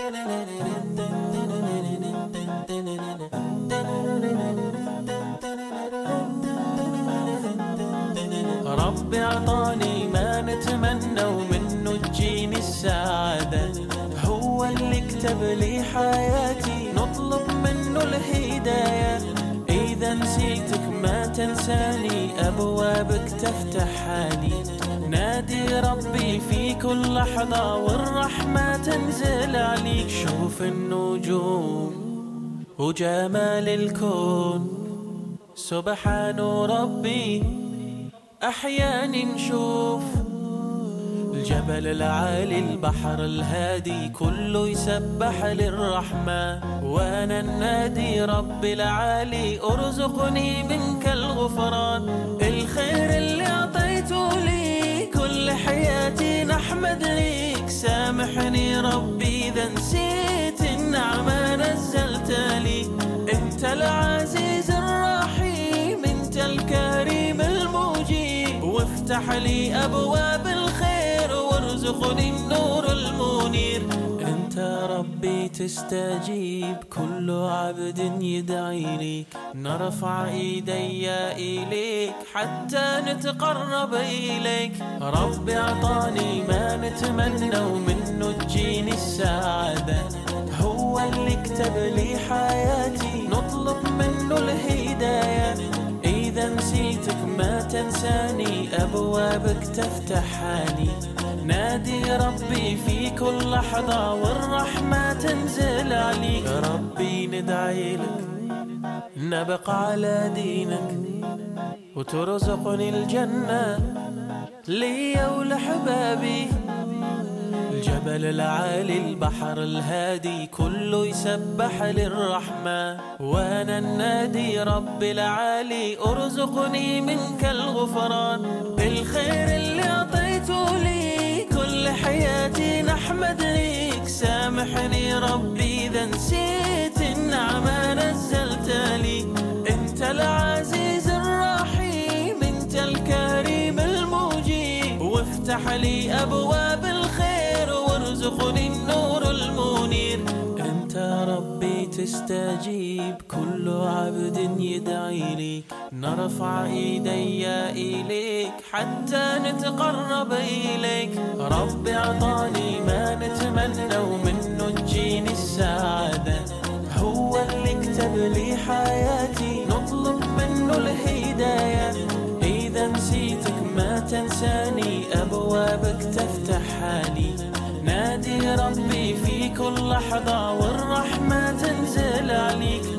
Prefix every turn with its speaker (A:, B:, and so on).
A: ربي أعطاني ما نتمنى ومنه تجيني السعادة، هو اللي كتب لي حياتي نطلب منه الهداية. إذا نسيتك ما تنساني، أبوابك تفتحها لي. نادي ربي في كل لحظة والرحمة تنزل عليك. شوف النجوم وجمال الكون، سبحان ربي أحيانا نشوف الجبل العالي البحر الهادي كله يسبح للرحمن. وانا ننادي ربي العالي ارزقني منك الغفران. الخير اللي اعطيته لي كل حياتي نحمد ليك. سامحني ربي اذا نسيت النعمة نزلت لي. انت العزيز الرحيم، انت الكريم المجيب، وافتح لي ابواب الخير وارزقني النور المنير. انت ربي تستجيب كل عبد يدعي ليك. نرفع ايدي اليك حتى نتقرب اليك. ربي اعطاني ما نتمنى ومنه تجيني السعادة، هو اللي كتب لي حياتي نطلب منه الهداية. إذا نسيتك ما تنساني، أبوابك تفتحها لي. نادي ربي في كل لحظة والرحمة تنزل عليك. ربي ندعي لك نبقى على دينك وترزقني الجنة لي ولحبابي. الجبل العالي البحر الهادي كله يسبح للرحمن. وانا ننادي ربي العالي ارزقني منك الغفران. الخير اللي اعطيته لي كل حياتي نحمد ليك. سامحني ربي اذا نسيت النعمة نزلت لي. انت العزيز الرحيم، انت الكريم المجيب، وافتح لي ابواب الخير وارزقني النور المنير. انت ربي تستجيب كل عبد يدعي ليك. نرفع ايدي اليك حتى نتقرب اليك. ربي اعطاني ما نتمنى ومنه تجيني السعادة، هو اللي كتب لي حياتي نطلب منه الهداية. إذا نسيتك ما تنساني، أبوابك تفتحها لي. نادي ربي في كل لحظة والرحمة تنزل عليك.